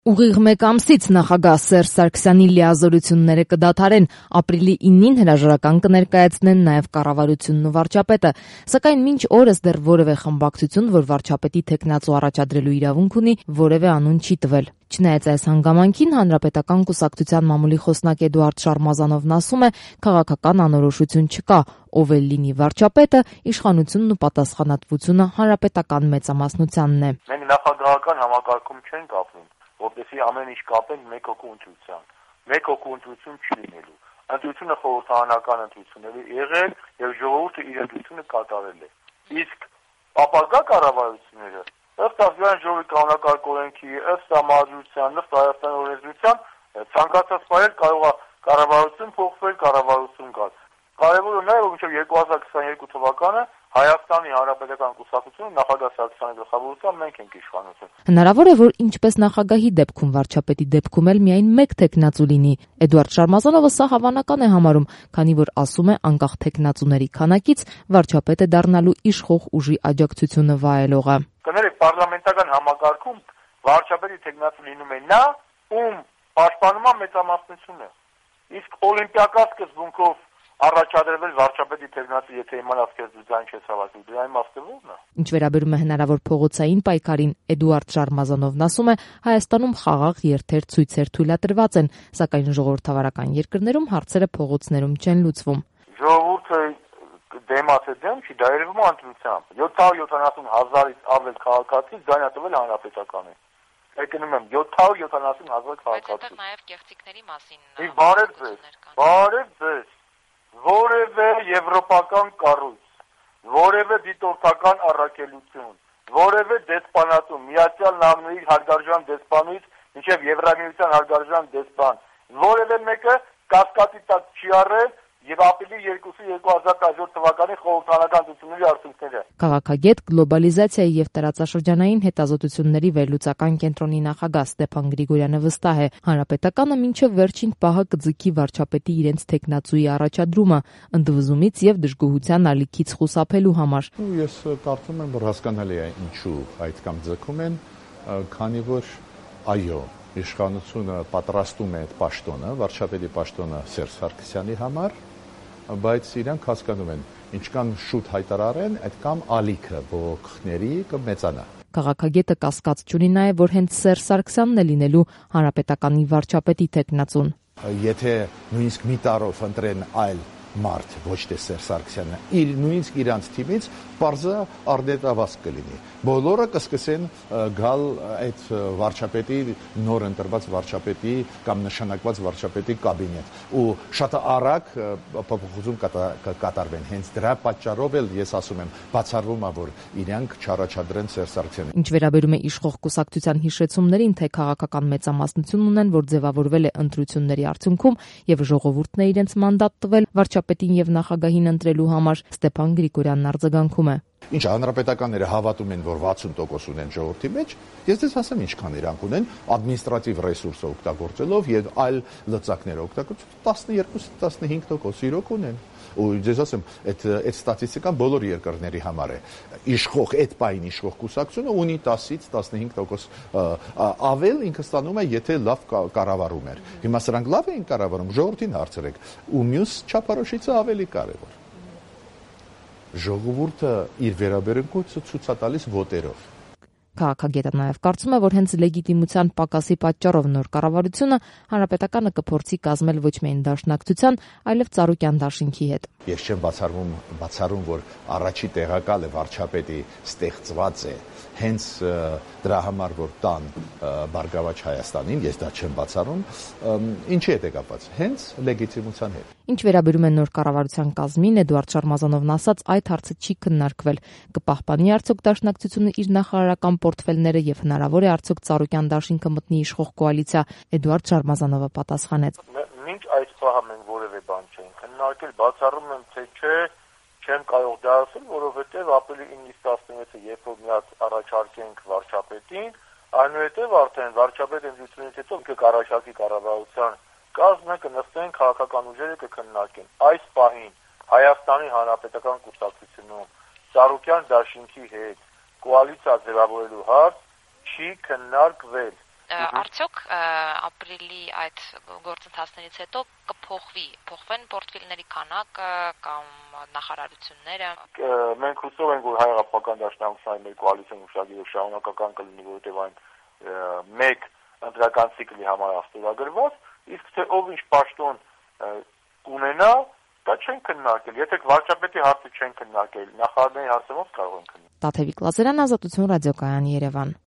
Ուղիղ մեկ ամսից նախագահ Սերժ Սարգսյանի լիազորությունները կդադարեն, ապրիլի 9-ին հրաժարական կներկայացնեն նաև կառավարությունն ու վարչապետը, սակայն մինչ օրս դեռ որևէ խմբակցություն, որ վարչապետի թեկնածու առաջադրելու իրավունք ունի, որևէ անուն չի տվել։ Չնայած այս հանգամանքին, Հանրապետական կուսակցության մամուլի խոսնակ Էդուարդ Շարմազանովն ասում է, քաղաքական անորոշություն չկա, ով էլ լինի վարչապետը, իշխանությունն ու պատասխանատվությունը հանրապետական մեծամասնությանն է։ Մենք նախագահական համակարգում չենք ապրում, որպեսզի ամեն ինչ կապենք մեկ հոգու ընտրությամբ։ Մեկ հոգու ընտրություն չի լինելու։ Ընտրությունը խորհրդարանական ընտրություններ է եղել եւ ժողովուրդը իր ընտրությունը կատարել է։ Իսկ ապագա կառավարությունները ըստ Ազգային ժողովի կանոնակարգ օրենքի, ըստ համադրության, ըստ Հայաստանի օրենսդրության ցանկացած պայել կարող է կառավարություն փոխվել, կառավարություն գալ։ Կարևորը նա է, որ մինչև 2022 թվականը Հայաստանի Հանրապետական կուսակցությունը նախագահ Սարգսյանի գլխավորությամբ մենք ենք իշխանություն։ Հնարավոր է, որ ինչպես նախագահի դեպքում, վարչապետի դեպքում էլ միայն մեկ թեկնածու լինի։ Էդուարդ Շարմազանովը սա հավանական է համարում, քանի որ ասում է, անկախ թեկնածուների քանակից վարչապետը դառնալու իշխող ուժի աջակցությունը վայելողը։ Կներեք, պարլամենտական համակարգում վարչապետի թեկնածու լինում է նա, ում պաշտպանում է մեծամասնությունը։ Իսկ օլիմպիական սկզբունքով առաջադրվել վարչապետի թեկնածու, եթե իմանաս քեզ դու ձայն չես հավաքել, դրա իմաստը ո՞րն է։ Ինչ վերաբերում է հնարավոր փողոցային պայքարին, Էդուարդ Շարմազանովն ասում է, Հայաստանում խաղաղ երթեր-ցույցեր թույլատրված են, սակայն ժողովրդավարական երկրներում հարցերը փողոցներում չեն լուծվում։ Ժողովուրդը դեմաց է դեմ չի, դա երևում է ընտրությամբ։ 770,000-ից ավել քաղաքացի ձայն է տվել հանրապետականին։ Եկնում եմ 770,000 քաղաքացի։ Բայց այդտեղ նաև կեղծիքների մասին։ Բարև ձեզ։ Որևէ եվրոպական կառույց, որևէ դիտորդական առաքելություն, որևէ դեսպանատուն, Միացյալ Նահանգների հարգարժան դեսպանից մինչև Եվրամիության հարգարժան դեսպան, որևէ մեկը կասկածի տակ չի առել եւ ապրիլի 2-ի 2017 թվականի խորհրդարանական ընտրությունների արդյունքները։ Քաղաքագետ, գլոբալիզացիայի եւ տարածաշրջանային հետազոտությունների վերլուծական կենտրոնի նախագահ Ստեփան Գրիգորյանը վստահ է, հանրապետականը մինչև վերջին պահը կձգի վարչապետի իրենց թեկնածուի առաջադրումը, ընդվզումից եւ դժգոհության ալիքից խուսափելու համար։ Ես կարծում եմ, որ հասկանալի է ինչու այդ կամ ձգում են, քանի որ այո, իշխանությունը պատրաստում է այդ պաշտոնը, վարչապետի պաշտոնը Սերժ Սարգսյանի համար, բայց իրանք հասկանում են, ինչքան շուտ հայտարարեն, այդքան ալիքը բողոքների կմեծանա։ Քաղաքագետը կասկած չունի նաև, որ հենց Սերժ Սարգսյանն է լինելու հանրապետականի վարչապետի թեկնածուն։ Եթե նույնիսկ մի տարով ընտրեն այլ մարդ, ոչ թե Սերժ Սարգսյանը, նույնիսկ իրանց թիմից պարզը արդետավազ կլինի։ Բոլորը կսկսեն գալ այդ վարչապետի, նոր ընտրված վարչապետի կամ նշանակված վարչապետի կաբինետ ու շատ արագ փոփոխություն կկատարվեն։ Հենց դրա պատճառով էլ ես ասում եմ, բացառվում է, որ իրանք չառաջադրեն Սերժ Սարգսյանին։ Ինչ վերաբերում է իշխող կուսակցության հիշեցումներին, թե քաղաքական մեծամասնություն ունեն, որ ձևավորվել է ընտրությունների արդյունքում եւ ժողովուրդն է իրենց մանդատ տվել վարչապետին եւ նախագահին ընտրելու համար, Ստեփան Գրիգորյանն արձագանքում է։ Ինչ հանրապետականները հավատում են, որ 60% ունեն ժողովրդի մեջ, ես դες ասեմ ինչքան իրանք ունեն ադմինիստրատիվ ռեսուրսը օգտագործելով եւ այլ լծակները օգտագործելով 12-15% իրոք ունեն։ Ու ես ասեմ, այդ ստատիստիկան բոլոր երկրների համար է։ Իշխող այդ պայն իշխող կուսակցությունը ունի 10-ից 15% ավել ինքը ստանում է, եթե լավ կառավարում էր։ Հիմա սրանք լավ են կառավարում, ժողովրդին հարցրեք, ու մյուս չափորոշիչը ավելի կարևոր։ Ժողովուրդը իր վերաբերմունքը ցույց է տալիս վոտերով։ Քաղաքագետը նաև կարծում է, որ հենց լեգիտիմության պակասի պատճառով նոր կառավարությունը հանրապետականը կփորձի կազմել ոչ միայն դաշնակցության, այլև ծառուկյան դաշինքի հետ։ Ես չեմ բացառում, որ առաջի տեղակալը վարչապետի ստեղծված է հենց դրա համար, որ տան Բարգավաճ Հայաստանին, ես դա չեմ բացառում, ինչի հետ է կապված, հենց լեգիտիմության հետ։ Ինչ վերաբերում է նոր կառավարության կազմին, Էդուարդ Շարմազանովն ասաց, այդ հարցը չի քննարկվել։ Կպահպանի արդյոք դաշնակցությունը իր նախարարական պորտֆելները եւ հնարավոր է արդյոք ծառուկյան դաշինքը մտնի իշխող կոալիցիա, Էդուարդ Շարմազանովը պատասխանեց։ Մինչ այս պահը մենք որևէ բան չենք քննարկել, բացառում եմ, թե չէ, չեմ կարող դա ասել, որովհետեւ ապրիլի 9-ից 16-ը երբ որ միած առաջարկենք վարչապետին, այնուհետեւ արդեն վարչապետ ընտրությունից հետո կառաջարկի կառավարության կազմը, կնստեն քաղաքական ուժերը կքննարկեն։ Այս պահին Հայաստանի Հանրապետական կուսակցությունում ծառուկյան դաշինքի հետ կոալիցիա ձևավորելու հարց չի քննարկվել։ Արդյոք ապրիլի այդ գործընթացներից հետո փոխվեն պորտֆելների քանակը կամ նախարարությունները։ Մենք հուսով ենք, որ Հայ-Հեղափոխական դաշնակցության մեր կոալիցիոն ուշագիրը շարունակական կլինի, որովհետև այն մեկ ընտրական ցիկլի համար աստորագրված, իսկ թե ով ինչ պաշտոն կունենա, դա չեն քննարկել։ Եթե վարչապետի հարցը չեն քննարկել, նախարարների հարցը ո՞նց կարող են քննարկել։ Տաթևիկ Լազարյան, Ազատություն ռադիոկայան, Երևան։